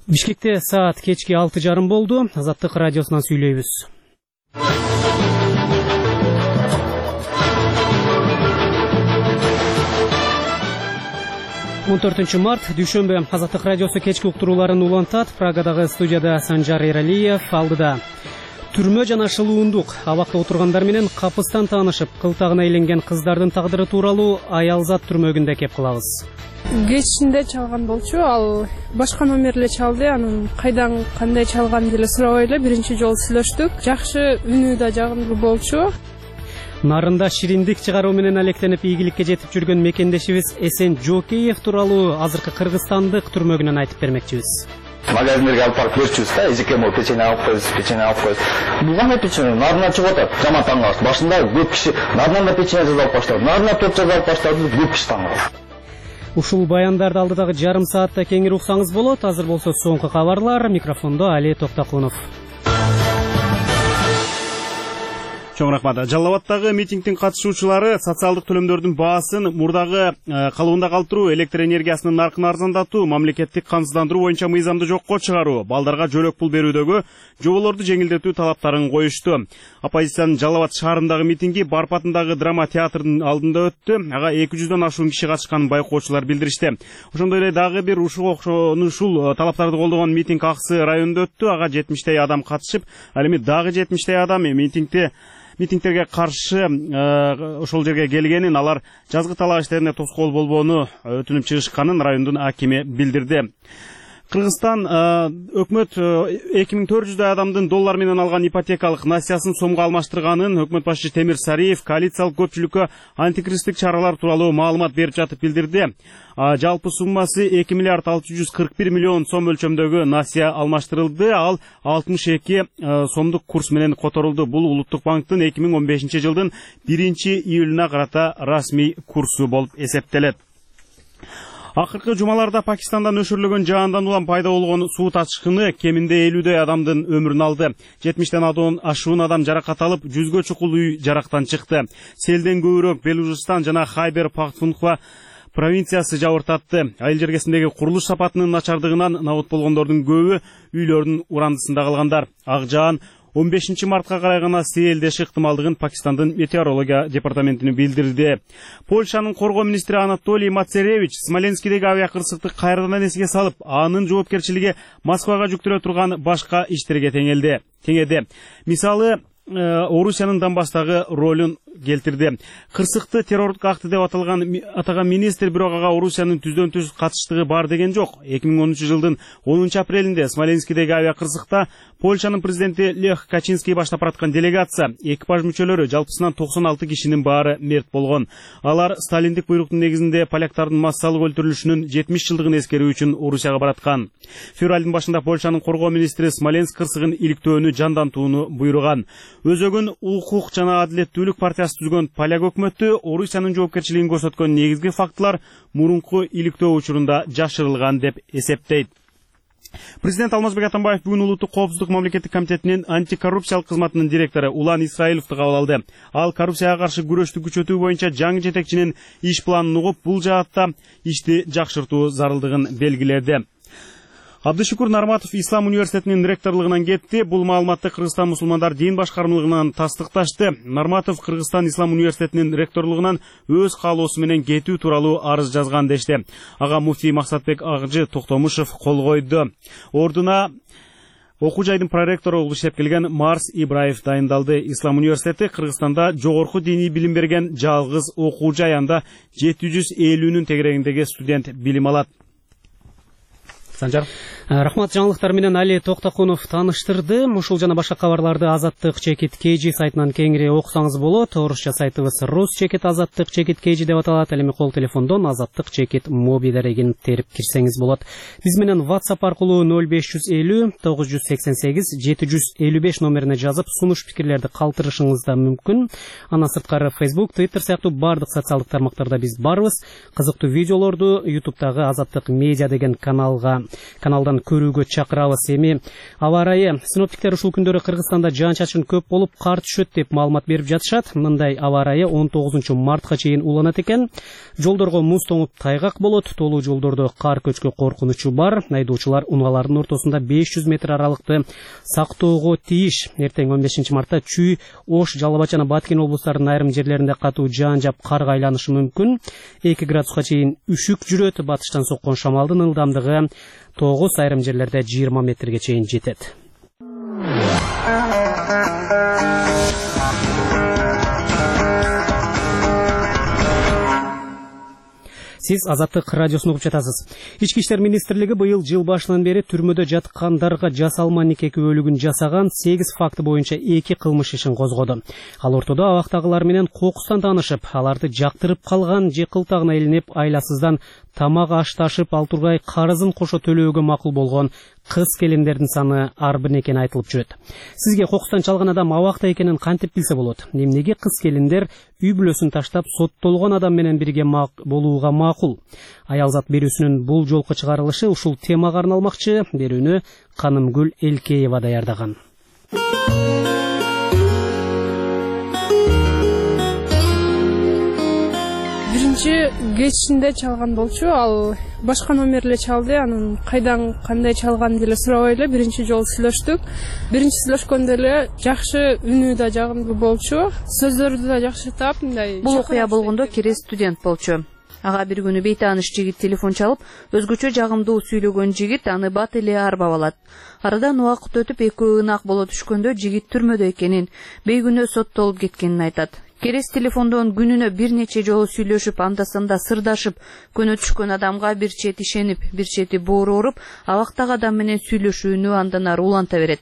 Бишкекте саат кечки 6:30 болду. Азаттык радиосунан сүйлөйбүз. 14 март дүйшөмбү Азаттык радиосу кечки уктурууларын улантат. Прагадагы студияда Санжар Эралиев, алдыда түрмө жана шылуундук абакта отургандар менен капыстан таанышып, кылтагына айленген кыздардын тагдыры тууралуу Аялзат түрмөгүндө кеп кылабыз. Кечинде чалган болчу, ал башка номер эле чалды, анын кайдан кандай чалганын деле сурабай эле биринчи жолу сүйлөштүк. Жакшы үнү да жагымдуу болчу. Нарында шириндик чыгаруу менен алектенип ийгиликке жетип жүргөн мекендешибиз Эсен Жокеев тууралуу азыркы Кыргызстандык түрмөгүнөн айтып бермекчибиз. Магазиндерге алып барып берчүбүз да, эжеке могу печенье алып коебуз. Кандай печенье? Нарынан чыгып атат. Жаман таң калды. Башында көп киши нарынан да печенье жазып баштады. Нарынан топ жазып баштады, көп киши таң калды. Ушул баяндарды алдыдагы жарым саатта кеңири уксаңыз болот. Азыр болсо соңку кабарлар. Микрофондо Али Токтакунов. Чоң рахмат. Жалал Абадтагы митингдин катышуучулары социалдык төлөмдөрдүн баасын мурдагы калыбында калтыруу, электр энергиясынын наркын арзандатуу, мамлекеттик камсыздандыруу боюнча мыйзамды жокко чыгаруу, балдарга жөлөк пул берүүдөгү жоболорду жеңилдетүү талаптарын коюшту. Оппозициянын Жалал Абад шаарындагы митинги Барпатындагы драма театрынын алдында өттү. Ага 200дөн ашуун киши катышканын байкоочулар билдиришти. Ошондой эле дагы бир ушул талаптарды колдогон митинг Аксы районунда өттү. Ага 70 адам катышып, ал эми дагы 70 адам митингтерге каршы ошол жерге келгенин, алар жазгы талаа иштерине тоскоол болбоону өтүнүп чыгышканын райондун акими билдирди. Кыргызстан өкмөт 2400 адамдын доллар менен алган ипотекалык насыясын сомго алмаштырганын өкмөт башчы Темир Сариев коалициялык көпчүлүккө антикризистик чаралар тууралуу маалымат берип жатып билдирди. Жалпы суммасы 2 миллиард 641 миллион сом өлчөмдөгү насыя алмаштырылды. Ал 62 сомдук курс менен которулду. Бул Улуттук банктын 2015 жылдын 1-июлуна карата расмий курсу болуп эсептелет. Акыркы жумаларда Пакистандан өшүрүлгөн жаандан улам пайда болгон суу ташкыны кеминде 50 адамдын өмүрүн алды. 70ден ашуун адам жаракат алып, 100гө чукул үй жарактан чыкты. Селден көбүрөөк Белужистан жана Хайбер Пахтунхва провинциясы жабыртатты. Айыл жергесиндеги курулуш сапатынын начардыгынан набут болгондордун көбү үйлөрдүн урандысында калгандар. Ак жаан 15 мартка карай гана сейилдеши ыктымалдыгын Пакистандын метеорология департаментини билдирди. Польшанын коргоо министри Анатолий Мацеревич Смоленскидеги авиакырсыкты кайрадан эске салып, анын жоопкерчилиги Москвага жүктөлө турган башка иштерге теңеди. Мисалы, Орусиянын Донбасстагы ролун келтирди. Кырсыкты террорлук акты деп атаган министр бирок ага Орусиянын түздөн-түз катыштыгы бар деген жок. 2013 жылдын 10 апрелинде Смоленскидеги авиакырсыкта Польшанын президенти Лех Качинский баштап бараткан делегация, экипаж мүчөлөрү жалпысынан 96 кишинин баары мерт болгон. Алар сталиндик буйруктун негизинде поляктардын массалык өлтүрүлүшүнүн 70 жылдыгын эскерүү үчүн Орусияга бараткан. Февралдын башында Польшанын коргоо министри Смоленск кырсыгын иликтөөнү жандантууну буйруган. Өзөгүн укук жана адилеттүүлүк партиясы түзгөн поляк өкмөтү Орусиянын жоопкерчилигин көрсөткөн негизги фактылар мурунку иликтөө учурунда жашырылган деп эсептейт. Президент Алмазбек Атамбаев бүгүн Улуттук коопсуздук мамлекеттик комитетинин антикоррупциялык кызматынын директору Улан Исраиловду кабыл алды. Ал коррупцияга каршы күрөштү күчөтүү боюнча жаңы жетекчинин иш планын угуп, бул жаатта ишти жакшыртуу зарылдыгын белгиледи. Абдышукур Нарматов Ислам университетинин ректорлугунан кетти. Бул маалыматты Кыргызстан мусулмандар дин башкармалыгынан тастыкташты. Нарматов Кыргызстан Ислам университетинин ректорлугунан өз каалоосу менен кетүү тууралуу арыз жазган дешти. Ага муфтий Максатбек Агжы Токтомушев кол койду. Ордуна окуу жайдын проректору болуп иштеп Марс Ибраев дайындалды. Ислам университети Кыргызстанда жогорку диний билим берген жалгыз окуу жай, анда 750-нүн тегерегиндеги студент билим алат. Санжар. Рахмат, жаңылыктар менен Али Токтакунов тааныштырды. Ушул жана башка кабарларды Азаттык чекит KG сайтынан кеңири окусаңыз болот. Орусча сайтыбыз Рус чекит Азаттык чекит KG деп аталат. Эми кол телефондон Азаттык чекит моби дарегин терип кирсеңиз болот. Биз менен WhatsApp аркылуу 0550 988 755 номерине жазып, сунуш пикирлерди калтырышыңыз да мүмкүн. Андан сырткары Facebook, Twitter сыяктуу бардык социалдык тармактарда биз барбыз. Кызыктуу видеолорду YouTube'дагы Азаттык медиа деген каналга каналдан көрүүгө чакырабыз. Эми аба ырайы синоптиктер ушул күндөрү Кыргызстанда жаан-чачын көп болуп, кар түшөт деп маалымат берип жатышат. Мындай аба ырайы 19-мартка чейин уланат экен. Жолдорго муз тоңуп тайгак болот. Толуу жолдордо кар көчкө коркунучу бар. Айдоочулар унаалардын ортосунда 500 метр аралыкты сактоого тийиш. Эртең 15 мартта Чүй, Ош, Жалал Абад жана Баткен облустарынын айрым жерлеринде катуу жаан жаап карга айланышы мүмкүн. 2 градуска чейин үшүк жүрөт. Батыштан соккон шамалдын ылдамдыгы 9, айрым жерлерде 20 метрге чейин жетет. Сиз Азаттык радиосун угуп жатасыз. Ички иштер министрлиги быйыл жыл башынан бери түрмөдө жаткандарга жасалма нике күбөлүгүн жасаган 8 факты боюнча 2 кылмыш ишин козгоду. Ал ортодо абактагылар менен кокустан таанышып, аларды жактырып калган же кылтагына илинип, айласыздан тамак аш ташып ал тургай карызын кошо төлөөгө макул болгон кыз келиндердин саны ар бир экени айтылып жүрөт. Сизге кокустан чалган адам абакта экенин кантип билсе болот? Эмнеге кыз келиндер үй бүлөсүн таштап соттолгон адам менен бирге болууга макул? Аялзат берүүсүнүн бул жолку чыгарылышы ушул темага арналмакчы. Берүүнү Канымгүл Элкеева даярдаган. Кечинде чалган болчу, ал башка номер эле чалды. Анын кайдан кандай чалган деле сурабай эле биринчи жолу сүйлөштүк. Биринчи сүйлөшкөндө эле жакшы үнү да жагымдуу болчу, сөздөрдү да жакшы таап, мындай. Бул окуя болгондо Керес студент болчу. Ага бир күнү бейтааныш жигит телефон чалып, өзгөчө жагымдуу сүйлөгөн жигит аны бат эле арбап алат. Арадан убакыт өтүп экөө ынак боло түшкөндө жигит түрмөдө экенин, бейгүнөө соттолуп кеткенин айтат. Керес телефондон күнүнө бир нече жолу сүйлөшүп, анда-санда сырдашып, көнө түшкөн адамга бир чети ишенип, бир чети боору ооруп, абактагы адам менен сүйлөшүүнү андан ары уланта берет.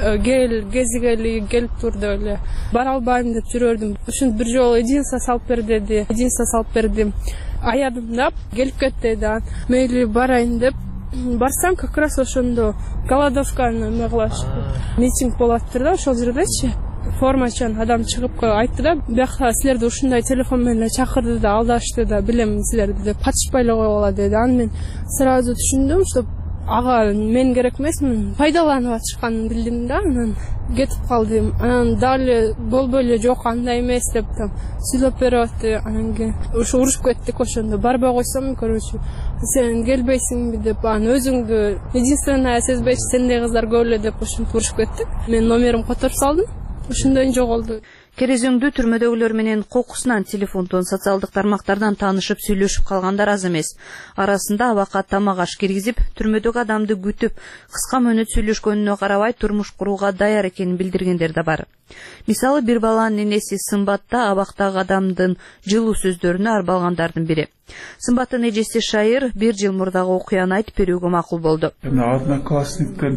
Кезигели келип турду эле. Бара албайм деп жүрөрдүм. Ушинтип бир жолу единство салып бер деди. Единство салып бердим. Аядым да, келип кет деди. Мейли барайын деп барсам, как раз ошондо голодовканы мыглаш. Митинг болот да, ошол жердечи. Формачан адам чыгып айтты да, бияка силерди ушундай телефон менен чакырды да, алдашты да, билем силерди деп, катышпай эле койгула деди. Аны мен сразу түшүндүм, что ага мен керек эмес, пайдаланып атышканын билдим да, анан кетип калдым. Анан дали болбой эле жок, андай эмес деп там сүйлөп берип атты. Анан кийин ушу урушуп кеттик ошондо. Барбай койсом, короче, сен келбейсиңби деп, анан өзүңдү единственная сезбейчи, сендей кыздар көп эле деп ошентип урушуп кеттик. Мен номеримди которуп салдым. Ошондой жоголду. Керезөңдү түрмөдөгүлөр менен кокусунан, телефондон, социалдык тармактардан таанышып сүйлөшүп калгандар аз эмес. Арасында абакка тамак аш киргизип, түрмөдөгү адамды күтүп, кыска мөөнөт сүйлөшкөнүнө карабай турмуш курууга даяр экенин билдиргендер да бар. Мисалы, бир баланын энеси Сымбатта абактагы адамдын жылуу сөздөрүнө арбалгандардын бири. Сымбаттын эжеси Шайыр 1 жыл мурдагы окуяны айтып берүүгө макул болду. Одноклассниктен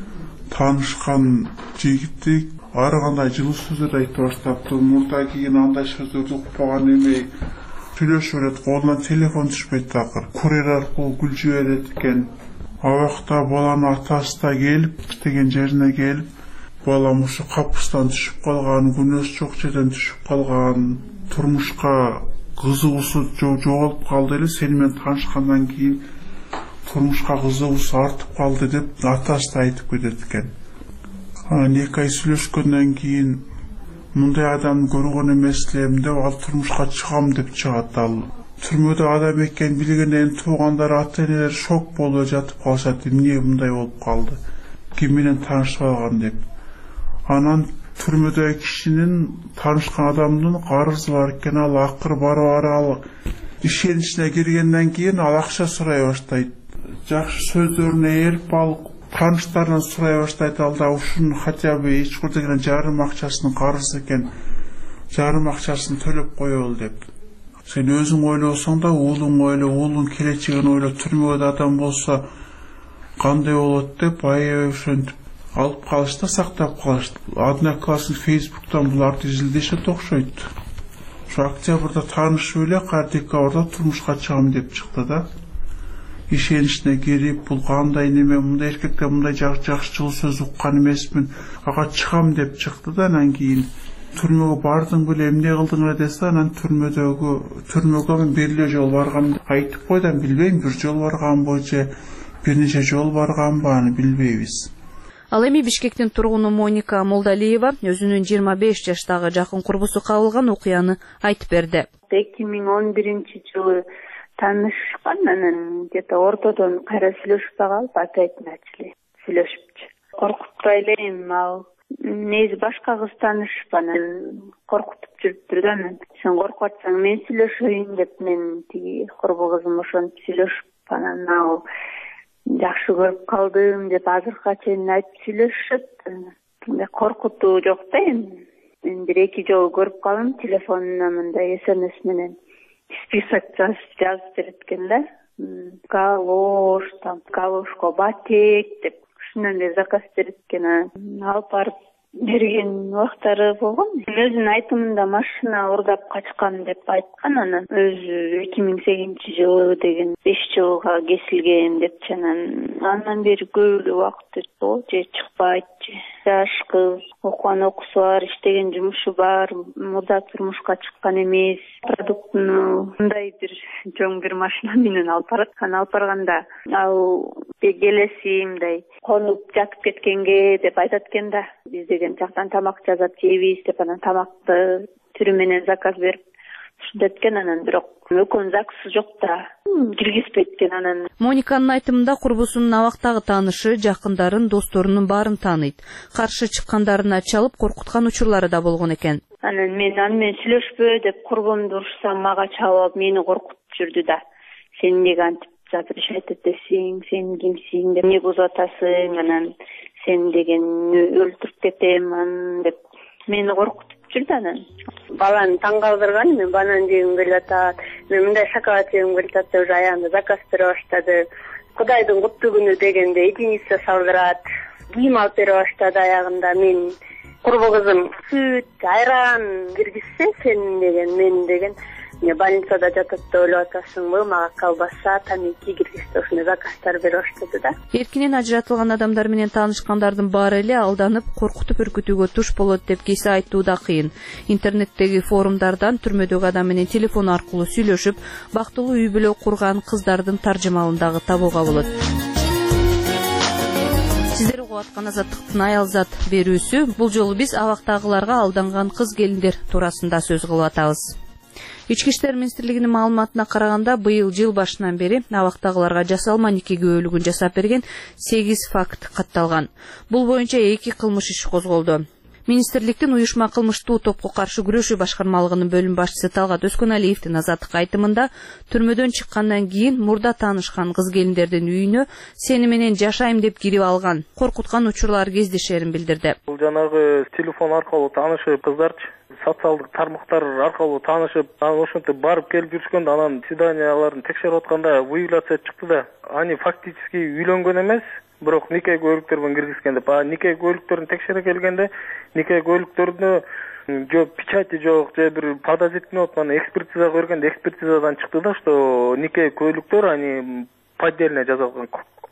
таанышкан жигитти ар кандай жылуу сөздөр айтып баштаптыр. Мурда кийин андай сөздөрдү укпаган эме сүйлөшүп берет, колунан телефон түшпөйт такыр. Курьер аркылуу гүл жиберет экен. Абакта баланын атасы да келип, деген жерине келип, балам ушу капыстан түшүп калган, күнөөсү жок жерден түшүп калган, турмушка кызыгуусу жоголуп калды эле, сени менен таанышкандан кийин турмушка кызыгуусу артып калды деп атасы да айтып кетет экен. Анан 2 ай сүйлөшкөндөн кийин мындай адамды көргөн эмес элем деп, ал турмушка чыгам деп чыгат. Ал түрмөдө адам экенин билгенден туугандар, ата-энелер шок болуп жатып калышат. Эмне мындай болуп калды? Ким менен таанышып алган деп. Анан түрмөдөгү кишинин таанышкан адамдын карызы бар экен. Ал акыр барып ал ишеничине киргенден кийин ал акча сурай баштайт. Жакшы сөздөрүнө ээлип ал тааныштарынан сурай баштайт. Ал да ушунун хотя бы эч курдаган жарым акчасынын карызы экен, жарым акчасын төлөп коелу деп. Сен өзүң ойлосоң да уулуң ойло, уулуң келечегин ойло, түрмөдө адам болсо кандай болот деп аябай ошентип алып калышты, сактап калышты. Одноклассник Фейсбуктан буларды изилдешет окшойт. Ошо октябрда таанышып эле, декабрда турмушка чыгам деп чыкты да. Ишеничине кирип, бул кандай неме, мындай эркектер мындай жакшы жылуу сөз уккан эмесмин, ага чыгам деп чыкты да. Анан кийин түрмөгө бардың беле, эмне кылдың эле десе, анан түрмөгө мен бир эле жолу баргам айтып койду. Билбейм, бир жолу барганбы же бир нече жол барганбы аны билбейбиз. Ал эми Бишкектин тургуну Моника Молдалиева өзүнүн 25 жаштагы жакын курбусу кабылган окуяны айтып берди. 2011-жылы таанышкан, анан где-то ортодон кайра сүйлөшүп калып, опять начали сүйлөшүпчү. Коркутпай элем, ал негизи башка кыз таанышып, анан коркутуп жүрүптүр да, анан сен коркуп атсаң мен сүйлөшөйүн деп, мен тиги курбу кызым ошентип сүйлөшүп, анан ал жакшы көрүп калдым деп азыркыга чейин айтып сүйлөшүшөт. Мындай коркутуу жок да эми. Мен бир эки жолу көрүп калдым, телефонуна мындай SMS менен список жазып берет экен да. Галош, там галошко батек деп ушундан эле заказ берет экен. Алып барып берген убактары болгон. Өзүнүн айтымында машина урдап качкан деп айткан, анан өзү 2008-жылы деген 5 жылга кесилген депчи, андан бери көп эле убакыт өттү, же чыкпайт, же жаш кыз, окуган окуусу бар, иштеген жумушу бар, мурда турмушка чыккан эмес. Продуктуну мындай бир жоң бир машина менен алып бараткан, алып барганда ал келеси мындай конуп жатып кеткенге деп айтат экен да. Биз деген жактан тамак жасап жейбиз деп, анан тамакты түрү менен заказ берип ушинтет экен, анан бирок экөөнүн закысы жок да, киргизбейт экен. Анан Мониканын айтымында курбусунун абактагы таанышы, жакындарын, досторунун баарын тааныйт. Каршы чыккандарына чалып коркуткан учурлары да болгон экен. Анан мен аны менен сүйлөшпө деп курбумду урушсам, мага чалып мени коркутуп жүрдү да. Сен эмнеге антип запрещать этесиң, сен кимсиң деп, эмне бузуп атасың, анан сен деген өлтүрүп кетем деп мени коркутуп жүрдү. Анан баланы таң калтырган, мен банан жегим келип атат, мен мындай шоколад жегим келип атат деп уже аягында заказ бере баштады. Кудайдын куттуу күнү дегенде единица салдырат, кийим алып бере баштады аягында. Мен курбу кызым сүт, айран киргизсе, сен деген, мен деген больницада жатат деп ойлоп атасыңбы, мага колбаса, тамеки киргизди, ошондой заказдар бере баштады да. Эркинен ажыратылган адамдар менен таанышкандардын баары эле алданып, коркутуп үркүтүүгө туш болот деп кээсе айтуу да кыйын. Интернеттеги форумдардан түрмөдөгү адам менен телефон аркылуу сүйлөшүп, бактылуу үй бүлө курган кыздардын таржымалын дагы табууга болот. Сиздер угуп аткан Азаттыктын Аялзат берүүсү. Бул жолу биз абактагыларга алданган кыз келиндер туурасында сөз кылып атабыз. Ички иштер министрлигинин маалыматына караганда, быйыл жыл башынан бери абактагыларга жасалма нике күбөлүгүн жасап берген 8 факт катталган. Бул боюнча 2 кылмыш иши козголду. Министрликтин уюшма кылмыштуу топко каршы күрөшүү башкармалыгынын бөлүм башчысы Талгат Өскөналиевдин Азаттыкка айтымында, түрмөдөн чыккандан кийин мурда таанышкан кыз келиндердин үйүнө сени менен жашайм деп кирип алган, коркуткан учурлар кездешерин билдирди. Бул жанагы телефон аркылуу таанышып кыздарчы, социалдык тармактар аркылуу таанышып, анан ошентип барып келип жүрүшкөндө, анан свиданияларын текшерип атканда выявляция чыкты да. Ани фактически үйлөнгөн эмес, бирок нике куөлүктөр менен киргизген деп. Нике куөлүктөрүн текшере келгенде, нике куөлүктөрүнө же печати жок, же бир подозрительный болуп, аны экспертизага бергенде экспертизадан чыкты да, что нике куөлүктөр ани поддельно жасалган.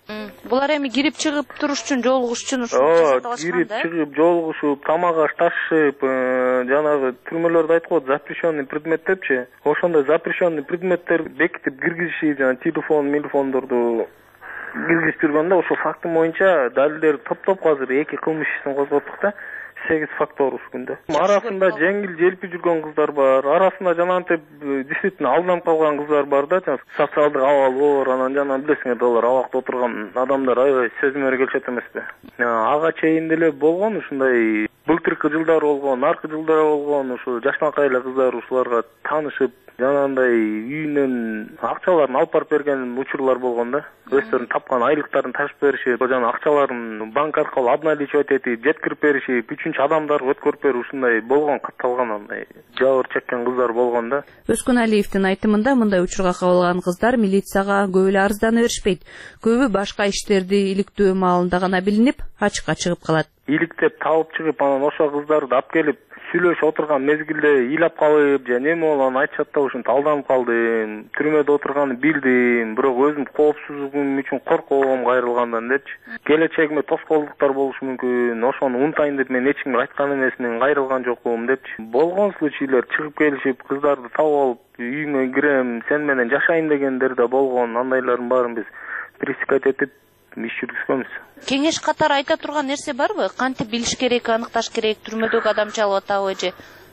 Булар эми кирип чыгып туруш үчүн, жолугуш үчүн ушундай да? Кирип чыгып, жолугушуп, тамак аш ташышып, жанагы түрмөлөрдө айтып коет, запрещенный предмет депчи. Ошондой запрещенный предметтер бекитип киргизишип, жана телефондорду киргизип жүргөндө, ошол фактым боюнча далилдерди топтоп азыр 2 кылмыш ишин козготтук да. 8 фактор ушкунда. Арасында жеңил желпи жүргөн кыздар бар, арасында жанагынтип действительно алданып калган кыздар бар да, социалдык абалы бар, анан жана билесиңер, алар абакта отурган адамдар аябай сөзмөр келишет эмеспи. Ага чейин деле болгон ушундай былтыркы жылдар болгон, аркы жылдар болгон, ушу жашнакай эле кыздар ушуларга таанышып, жанагындай үйүнөн акчаларын алып барып берген учурлар болгон да. Өздөрүнүн тапкан айлыктарын ташып беришип, жана акчаларын банк аркылуу обналичивать этип, жеткирип беришип, үчүнчү адамдарга өткөрүп берип, ушундай болгон, катталган андай жабыр чеккен кыздар болгон да. Өскөналиевдин айтымында, мындай учурга кабылган кыздар милицияга көп эле арыздана беришпейт. Көбү башка иштерди иликтөө маалында гана билинип, ачыкка чыгып калат. Иликтеп табып чыгып, анан ошол кыздарды алып келип сүйлөшүп отурган мезгилде ыйлап калып, же неме болгонун айтышат да, ушинтип алданып калдым, түрмөдө отурганын билдим, бирок өзүм коопсуздугум үчүн коркобом кайрылгандан депчи. Келечегиме тоскоолдуктар болушу мүмкүн, ошону унутайын деп мен эч кимге айткан эмес, мен кайрылган жокмун депчи. Болгон случайлар чыгып келишип, кыздарды табып алып, үйүңө кирем, сен менен жашайын дегендер да болгон, андайлардын баарын биз пресекать этип иш жүргүзгөнбүз. Кеңеш катары айта турган нерсе барбы? Кантип билиш керек, аныкташ керек, түрмөдөгү адам чалып атабы же?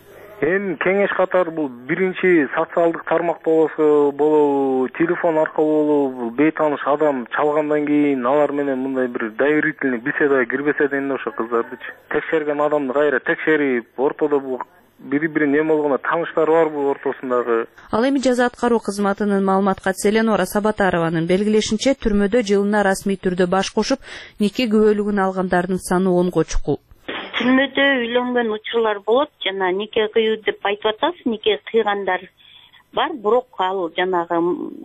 Эми кеңеш катары бул биринчи социалдык тармакта болобу, телефон аркылуу болобу, бейтааныш адам чалгандан кийин алар менен мындай бир доверительный беседага кирбесе да ошо кыздардычы. Текшерген адамды кайра текшерип, ортодо бул бири-бирин эме болгондо тааныштар барбы ортосундагы. Ал эми жаза аткаруу кызматынын маалымат катчысы Эленора Сабатарованын белгилешинче, түрмөдө жылына расмий түрдө баш кошуп, нике күбөлүгүн алгандардын саны 10го чукул. Түрмөдө үйлөнгөн учурлар болот, жана нике кыйуу деп айтып атабыз, нике кыйгандар бар, бирок ал жанагы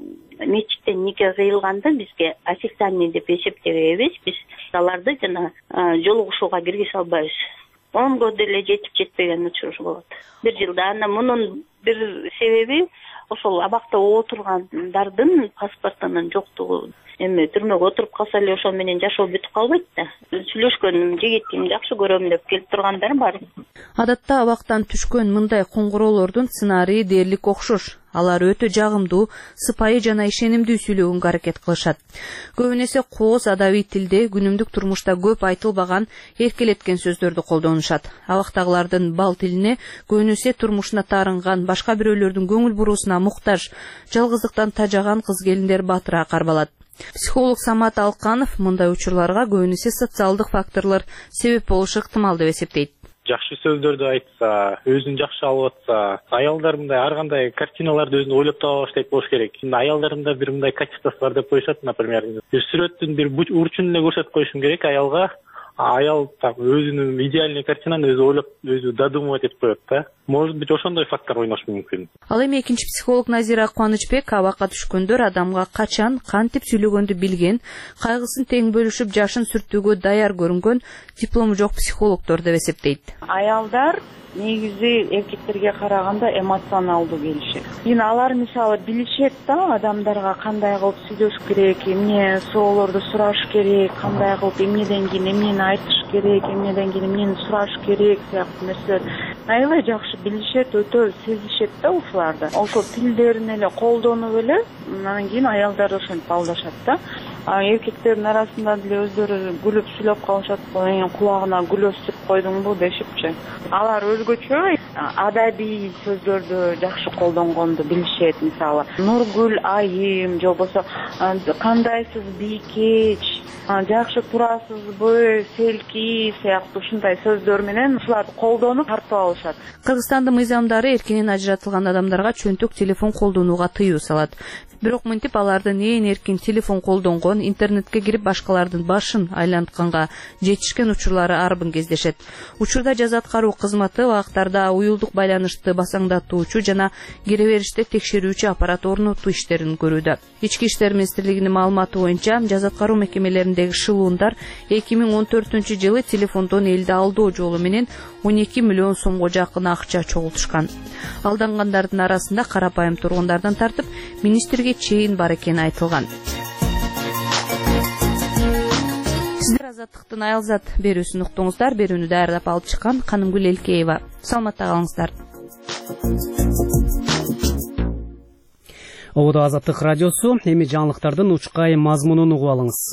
мечиттен нике кыйылганды бизге официальный деп эсептебейбиз. Биз аларды жана жолугушууга киргизе албайбыз. 10го деле жетпеген учур болот. Бир жылда. Анан мунун бир себеби ошол абакта отургандардын паспортунун жоктугу. Эми түрмөгө отуруп калса эле ошол менен жашоо бүтүп калбайт да. Сүйлөшкөн жигитим жакшы көрөм деп келип тургандар бар. Адатта абактан түшкөн мындай коңгуроолордун сценарийи дээрлик окшош. Алар өтө жагымдуу, сыпайы жана ишенимдүү сүйлөгөнгө аракет кылышат. Көбүн эсе кооз адабий тилде күнүмдүк турмушта көп айтылбаган, эркелеткен сөздөрдү колдонушат. Абактагылардын бал тилине көбүн эсе турмушуна таарынган, башка бирөөлөрдүн көңүл буруусуна муктаж, жалгыздыктан тажаган кыз келиндер батыраак карбалат. Психолог Самат Алканов мындай учурларга көбүн эсе социалдык факторлор себеп болушу ыктымал деп эсептейт. Жакшы сөздөрдү айтса, өзүн жакшы алып атса, аялдар мындай ар кандай картиналарды өзүн ойлоп таба баштайт болуш керек. Аялдарында бир мындай качествосы бар деп коюшат, например, бир сүрөттүн бир бурчун эле көрсөтүп коюшум керек аялга. Аял так өзүнүн идеальный картинаны өзү ойлоп, өзү додумывать этип коет да. Может быть, ошондой фактор ойнош мүмкүн. Ал эми экинчи психолог Назира Кубанычбек абакка түшкөндөр адамга качан, кантип сүйлөгөндү билген, кайгысын тең бөлүшүп, жашын сүртүүгө даяр көрүнгөн, диплому жок психологдор деп эсептейт. Аялдар негизи эркектерге караганда эмоционалдуу келишет. Алар мисалы билишет да адамдарга кандай кылып сүйлөш керек, эмне суроолорду сураш керек, кандай кылып эмнеден кийин эмнени айтыш керек, эмнеден кийин эмнени сураш керек сыяктуу нерселер аябай жакшы билишет, өтө сезишет да ушуларды. Ошол тилдерин эле колдонуп эле анан кийин аялдар ошентип алдашат да. Эркектердин арасында деле өздөрү күлүп сүйлөп калышат, кулагына гүл өстүрүп койдуңбу дешипчи. Алар өзгөчө адабий сөздөрдү жакшы колдонгонду билишет. Мисалы, Нургүл айым, же болбосо кандайсыз бийкеч, жакшы турасызбы, селки сыяктуу ушундай сөздөр менен ушуларды колдонуп тартып алышат. Кыргызстандын мыйзамдары эркинен ажыратылган адамдарга чөнтөк телефон колдонууга тыюу салат. Бирок мынтип алардын ээн эркин телефон колдонгон, интернетке кирип башкалардын башын айлантканга жетишкен учурлары арбын кездешет. Учурда жаза аткаруу кызматы убактарда уюлдук байланышты басаңдатуучу жана кире бериште текшерүүчү аппарат орнотуу иштерин көрүүдө. Ички иштер министрлигинин маалыматы боюнча, жаза аткаруу мекемелериндеги шылуундар 2014-жылы телефондон элди алдоо жолу менен 12 миллион сомго жакын акча чогултушкан. Алдангандардын арасында карапайым тургундардан тартып, министрге чейин бар экени айтылган. Сиздер Азаттыктын Аялзат берүүсүн уктуңуздар. Берүүнү даярдап алып чыккан Канымгүл Элкеева. Саламатта калыңыздар. Ободо Азаттык радиосу, эми жаңылыктардын учкай мазмунун угуп алыңыз.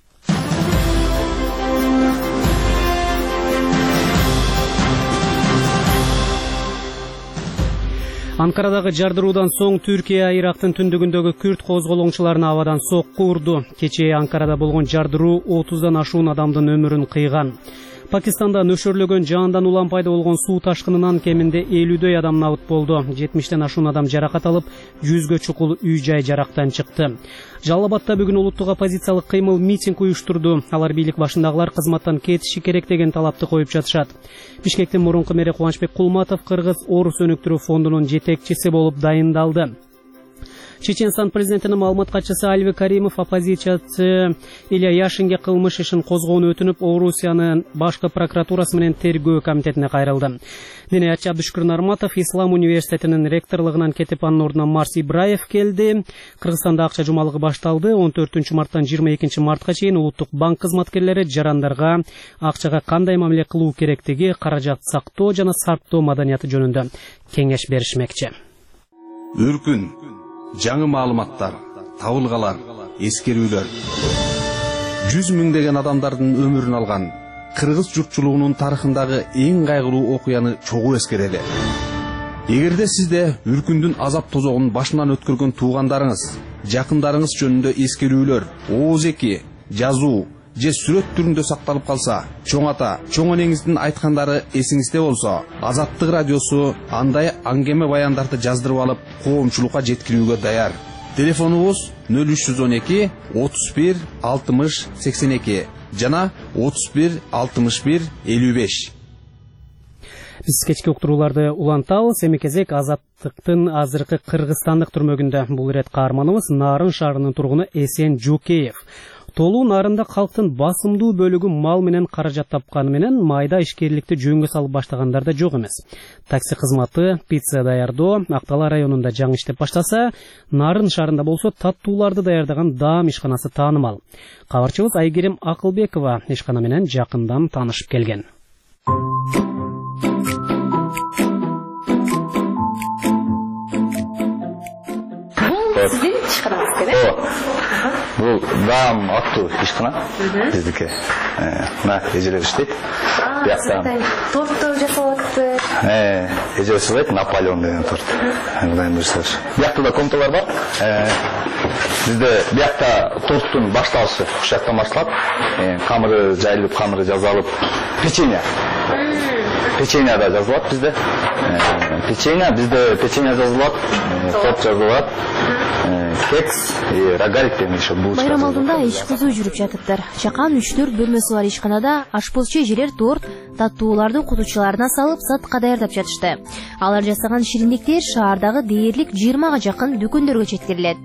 Анкарадагы жардыруудан соң Түркия Ирактын түндүгүндөгү күрд козголоңчуларына абадан сокку урду. Кечээ Анкарада болгон жардыруу 30дан ашуун адамдын өмүрүн кыйган. Пакистанда нөшөрлөгөн жаандан улам пайда болгон суу ташкынынан кеминде 50дөй адам набыт болду. 70тен ашуун адам жаракат алып, 100гө чукул үй-жай жарактан чыкты. Жалал-Абадта бүгүн улуттук оппозициялык кыймыл митинг уюштурду. Алар бийлик башындагылар кызматтан кетиши керек деген талапты коюп жатышат. Бишкектин мурунку мэри Кубанычбек Кулматов Кыргыз Орус өнүктүрүү фондунун жетекчиси болуп дайындалды. Чеченстан президентинин маалымат катчысы Альви Каримов оппозициячы Илья Яшинге кылмыш ишин козгоону өтүнүп, Орусиянын башкы прокуратурасы менен тергөө комитетине кайрылды. Денеячы Абдушкур Нарматов Ислам университетинин ректорлугунан кетип, анын ордуна Марс Ибраев келди. Кыргызстанда акча жумалыгы башталды. 14-марттан 22-мартка чейин улуттук банк кызматкерлери жарандарга акчага кандай мамиле кылуу керектиги, каражат сактоо жана сарптоо маданияты жөнүндө кеңеш беришмекчи. Үркүн, жаңы маалыматтар, табылгалар, эскерүүлөр. 100 миңдеген адамдардын өмүрүн алган кыргыз журтчулугунун тарыхындагы эң кайгылуу окуяны чогуу эскерели. Эгерде сизде үркүндүн азап тозогун башынан өткөргөн туугандарыңыз, жакындарыңыз жөнүндө эскерүүлөр, ооз-эки, жазуу же сүрөт түрүндө сакталып калса, чоң ата, чоң энеңиздин айткандары эсиңизде болсо, Азаттык радиосу андай аңгеме баяндарды жаздырып алып, коомчулукка жеткирүүгө даяр. Телефонубуз 0312 31 60 82 жана 31 61 55. Биз кечки уктурууларды улантабыз. Эми кезек Азаттыктын азыркы Кыргызстандык түрмөгүндө. Бул ирет каарманыбыз Нарын шаарынын тургуну Эсен Жукеев. Толуу нарында калктын басымдуу бөлүгү мал менен каражат тапканы менен майда ишкерликти жөнгө салып баштагандар да жок эмес. Такси кызматы, пицца даярдоо Актала районунда жаңы иштеп баштаса, Нарын шаарында болсо таттууларды даярдаган Даам ишканасы таанымал. Кабарчыбыз Айгерим Акылбекова ишкана менен жакындан таанышып келген. Сиздин ишканаңыз керек? Бул Даам аттуу ишкана биздики. Мына эжелер иштейт. Тортто жасап атты. Эже жасайт Наполеон деген торт. Мындай нерселер. Биякта да комнаталар бар. Бизде биякта торттун башталышы ушактан башталат. Камыры жайылып, камыры жазалып, печенье. Печенье да жазылат бизде. Печенье жазылат, торт жазылат. Кекс и рогалик деген еще булочка. Байрам алдында иш кызуу жүрүп жатыптыр. Чакан 3-4 бөлмөсү бар ишканада ашпозчу эжелер торт, таттууларды кутучуларына салып сатка даярдап жатышты. Алар жасаган шириндиктер шаардагы дээрлик 20га жакын дүкөндөргө жеткирилет.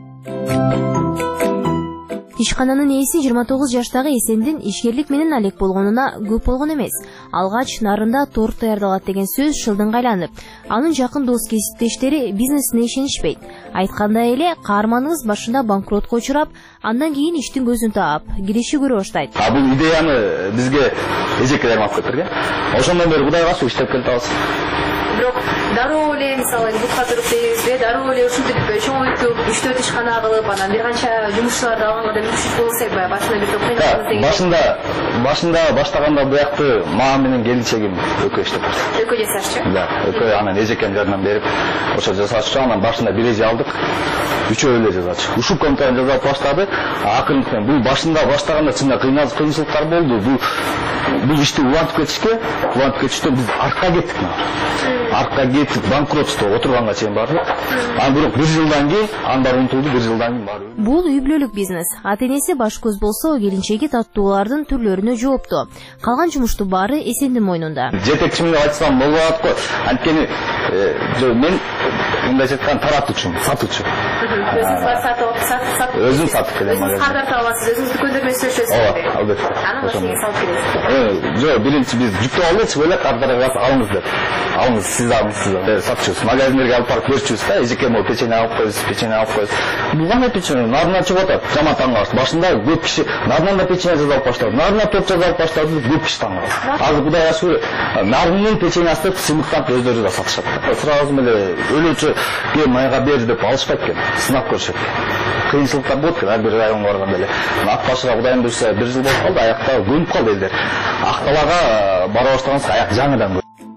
Ишкананын ээси 29 жаштагы Эсендин ишкерлик менен алек болгонуна көп болгон эмес. Алгач Нарында торт даярдалат деген сөз шылдыңга айланып, анын жакын дос кесиптештери бизнесине ишенишпейт. Айткандай эле, каарманыбыз башында банкротко учурап, андан кийин иштин көзүн таап, киреше көрө баштайт. Бул идеяны бизге эжекелер алып кетирген. Ошондон бери Кудайга суу иштеп келатабыз. Бирок дароо эле мисалы бутка туруп дейбизби, дароо эле ушинтип чоңойтуп, 3-4 ишкана кылып, анан бир канча жумушчуларды алганга да мүмкүнчүлүк болсо элбай, башында бир топ кыйналганбыз деген. Башында баштаганда буякты мага менен келинчегим экөө иштеп баштады. Экөө жасашчы? Да, экөө анан эжекем жардам берип, ошо жасашчу. Анан башында бир эже алдык. Үчөө эле жазачы. Ушул комнатаны жасап баштады. Акырынтен бул башында баштаганда чында кыйынчылыктар болду. Бул ишти улантып кетиште биз артка кеттик. Артка кетип банкротство отурганга чейин бардык. Анан бирок 1 жылдан кийин андар унутулду, 1 жылдан кийин баары. Бул үй бүлөлүк бизнес. Ата-энеси баш көз болсо, келинчеги таттуулардын түрлөрүнө жоопту. Калган жумушту баары Эсендин мойнунда. Жетекчимге айтсам болот го. Анткени мен мындай айткан таратуучумун, сатуучу. Өзүңүз бар сатып. Өзүм сатып келем. Өзүңүз кардап аласыз, өзүңүз дүкөндөр менен сүйлөшөсүз. Албетте. Анан машинеге салып бересиз. Жок, биринчи биз жүктөп алып, чыгып кардарға алыңыз деп. Алыңыз, сиз алыңыз. Сатчубуз. Магазиндерге алып барып берчүбүз да, эжекеме печенье алып коебуз. Бул кандай печенье? Нарына чыгып атат. Жаман таң калышты. Башында көп киши нарынан печенье жазып баштады. Нарына торт жазып баштады, көп киши таң калды. Азыр Кудайга шүгүр, нарынын печеньясын сыймыктап өздөрү да сатышат. Сразу эле өлөчү майга бер деп алышпайт экен. Сынап көрүшөт. Кыйынчылыктар болот экен, ар бир районго барганда эле. Ат башыга Кудайым буйрса 1 жыл болуп калды, аякта көнүп калды элдер. Акталага бара баштаганбыз, аяк жаңыдан.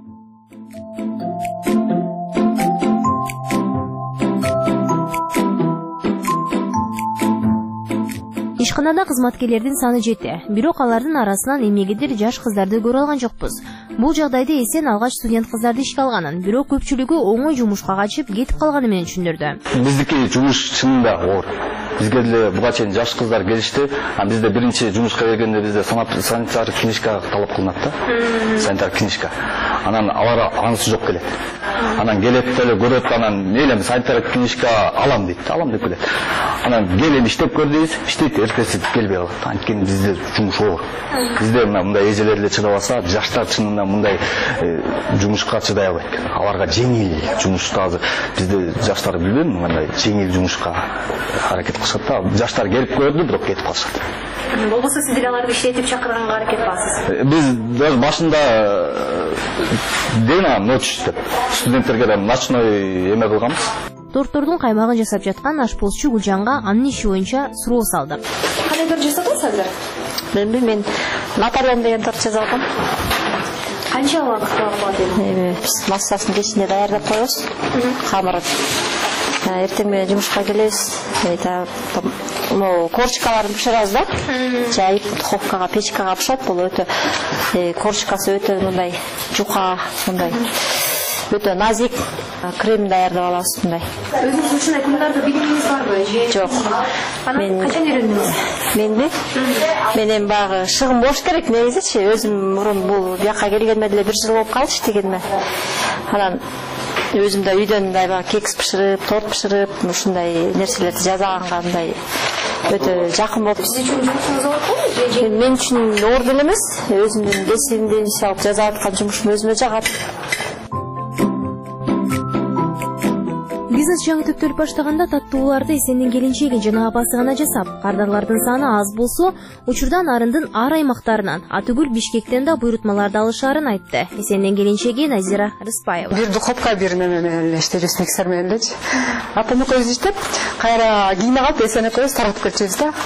Ишканада кызматкерлердин саны жетти. Бирок алардын арасынан эмнегедир жаш кыздарды көрө алган жокпуз. Бул жагдайды Эсен алгач студент кыздарды ишке алганын, бирок көпчүлүгү оңой жумушка качып кетип калганы менен түшүндүрдү. Биздики жумуш чынында оор. Бизге деле буга чейин жаш кыздар келишти. Бизде биринчи жумушка келгенде бизде санитар книжка талап кылынат да. Санитар книжка. Анан алар анысы жок келет. Анан келет деле көрөт, анан элем санитар книжка алам дейт. Алам деп келет. Анан келем иштеп көр дейбиз, иштейт, эртеси келбей калат. Анткени бизде жумуш оор. Бизде мындай эжелер эле чыдап алса, жаштар чынында мындай жумушка чыдай албайт. Аларга жеңил жумушту азыр бизде жаштар билбейм, мындай жеңил жумушка аракет кылышат да. Жаштар келип көрдү, бирок кетип калышат. Болбосо сиздер аларды иштетип чакырганга аракет кыласыз. Биз даже башында дена ночь деп студенттерге да ночной эме кылганбыз. торттордун каймагын жасап жаткан ашпозчу Гүлжанга анын иши боюнча суроо салдык. Кандай торт жасадыңыз азыр? Мен Наполеон деген торт жасадым. Канча убакыт болот эми? Массасын кечинде даярдап коебуз. Камырын. Эртең менен жумушка келебиз. Корочкаларын бышырабыз да. Жайып духовкага, печкага бышат. Бул өтө корочкасы өтө мындай жука, мындай өтө назик крем даярдап алабыз мындай. Өзүңүз ушундай кундарды билимиңиз барбы? Жок. Мен качан үйрөндүңүз? Менби? Мен эми багы шыгым болуш керек негизичи. Өзүм мурун бул бияка келгенме деле 1 жыл болуп калды иштегениме. Анан өзүм да үйдөн мындай кекс бышырып, торт бышырып, ушундай нерселерди жасаганга мындай өтө жакын болуп. Сиз үчүн жумушуңуз оор болбу? Мен үчүн оор деле эмес. Өзүмдүн кесибимди салып жасап аткан жумушум өзүмө жагат. Бизнес жаңы төптөлүп баштаганда таттууларды эсендин келинчеги жана апасы гана жасап, кардарлардын саны аз болсо, учурдан арындын ар аймактарынан, атүгүл Бишкектен да буйрутмаларды алышаарын айтты. Эсендин келинчеги Назира Рыспаева. Бир духовка бир неме менен иштейбиз, миксер менен элечи. Апам экөөбүз иштеп, кайра кийине калып эсен экөөбүз таратып келчүбүз да.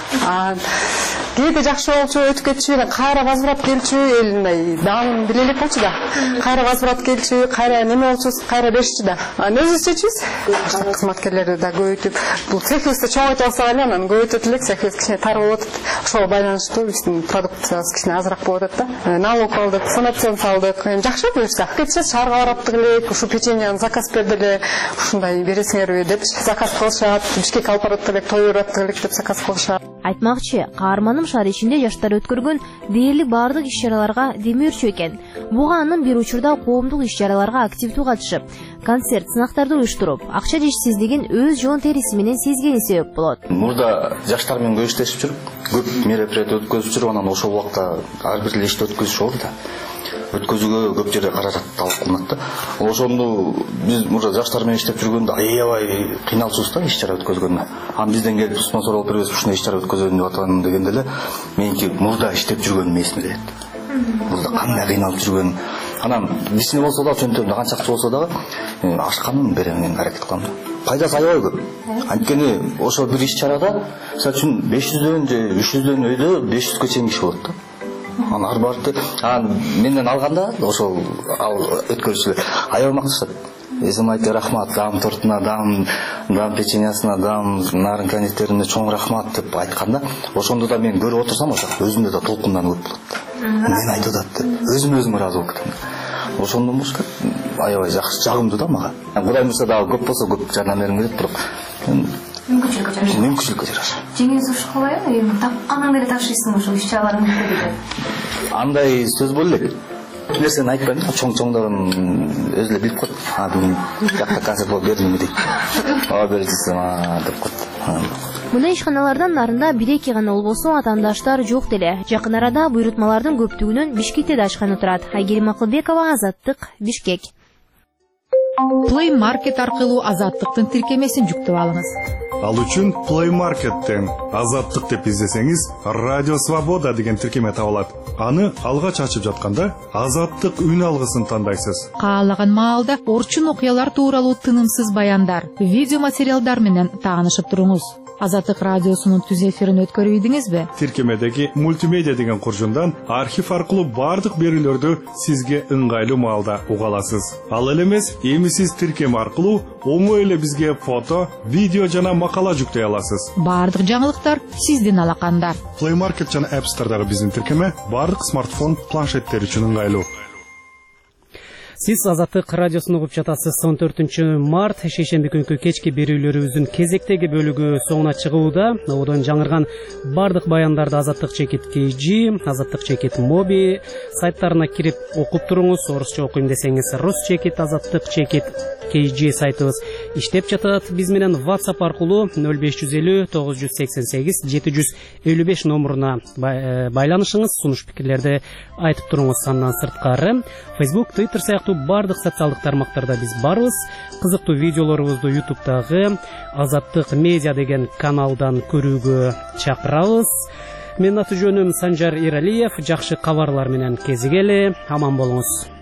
Кээде жакшы болчу, өтүп кетчү, кайра базбырап келчү, эл мындай даамын биле элек болчу да. Кайра базбырап келчү, кайра неме болчу, кайра беришчү да. Өзүбүз чечүбүз. Кызматкерлерди да көбөйтүп, бул цехибизди чоңойтуп алсак эле, анан көбөйтөт элек, цехибиз кичине тар болуп атат. Ошого байланыштуу биздин продукциябыз кичине азыраак болуп атат да. Налог алдык, санацион салдык. Жакшы буюрса. Кетсе шаарга бараттык элек, ушу печеньяны заказ берди эле, ушундай бересиңерби деп заказ кылышат. Бишкекке алып бараттык элек, той ураттык элек деп заказ кылышат. Айтмакчы, каарманым шаар ичинде жаштар өткөргөн дээрлик баардык иш-чараларга демөөрчү экен. Буга анын бир учурда коомдук иш-чараларга активдүү катышып, концерт, сынактарды уюштуруп, акча жетишсиздигин өз жоон териси менен сезгени себеп болот. Мурда жаштар менен көп иштешип жүрүп, көп мероприятие өткөзүп жүрүп, анан ошол убакта ар бир ишти өткөзүш болду да. Өткөзүүгө көп жерде каражат талап кылынат да. Ошондо биз мурда жаштар менен иштеп жүргөндө аябай кыйналчубуз да иш-чара өткөзгөнгө. Анан бизден келип спонсор болуп беребиз, ушундай иш-чара өткөзөйүн деп атам дегенде эле меники мурда иштеп жүргөнүм эсиме келет. Мурда кандай кыйналып жүргөн. Анан кичине болсо да, чөнтөгүндө канчакчы болсо дагы ашканын беремин аракет кылам да. Пайдасы аябай көп. Анткени ошо бир иш-чарада, мисалы үчүн 500дөн же 300дөн өйдө 500га чейин киши болот да. Анан ар барды менден алганда ошол өткөрүүчүлөр аябай макташат. Эсим айты рахмат, дам тортуна, дам печеньясына, дам нарын конфеттерине чоң рахмат деп айтканда, ошондо да мен көрүп отурсам, ошо өзүмдө да толкунданып болот да. Мен айтып атат деп, өзүм ыраазы болуп кетем. Ошондон башка аябай жакшы, жагымдуу да мага. Кудай мырза дагы көп болсо көп жардам бергим келет, бирок мүмкүнчүлүккө жараша. Жеңиңиз ушкабайбы? Эми тапканыңды эле ташыйсың ошол иш-чараларыңды деп. Андай сөз болду элек. Нерсени айтпайм, чоң-чоңдорун өзү эле билип коет. Бүгүн жакта концерт болуп бердимби дейт. Бердисем деп коет. Мына ишканалардан нарында 1-2 гана болбосо атаандаштар жок деле. Жакын арада буйрутмалардын көптүгүнөн Бишкекте да ашкан турат. Айгерим Акылбекова, Азаттык, Бишкек. Play Market аркылуу Азаттыктын тиркемесин жүктөп алыңыз. Ал үчүн Play Market'тен Азаттык деп издесеңиз, Радио Свобода деген тиркеме табылат. Аны алгач ачып жатканда Азаттык үн алгысын тандайсыз. Каалаган маалда орчун окуялар тууралуу тынымсыз баяндар, видео материалдар менен таанышып туруңуз. Азаттык радиосунун түз эфирин өткөрүп ийдиңизби? Тиркемедеги мультимедиа деген куржундан архив аркылуу бардык берүүлөрдү сизге ыңгайлуу маалда уга аласыз. Ал эле эмес, эми сиз тиркеме аркылуу оңой эле бизге фото, видео жана макала жүктөй аласыз. Бардык жаңылыктар сиздин алакандар. Play Market жана App Store'дагы биздин тиркеме бардык смартфон, планшеттер үчүн ыңгайлуу. Сиз Азаттык радиосун угуп жатасыз. 14 март шейшемби күнкү кечки берүүлөрүбүздүн кезектеги бөлүгү соңуна чыгууда. Одон жаңырган бардык баяндарды Азаттык чекит KG, Азаттык чекит Моби сайттарына кирип окуп туруңуз. Орусча окуйм десеңиз Рус чекит, Азаттык чекит KG сайтыбыз иштеп жатат. Биз менен WhatsApp аркылуу 0550 988 755 номуруна байланышыңыз, сунуш пикирлерди айтып туруңуз. Андан сырткары Facebook, Twitter сыяктуу бардык социалдык тармактарда биз барбыз. Кызыктуу видеолорубузду YouTube'дагы Азаттык медиа деген каналдан көрүүгө чакырабыз. Менин аты жөнүм Санжар Иралиев. Жакшы кабарлар менен кезигели. Аман болуңуз.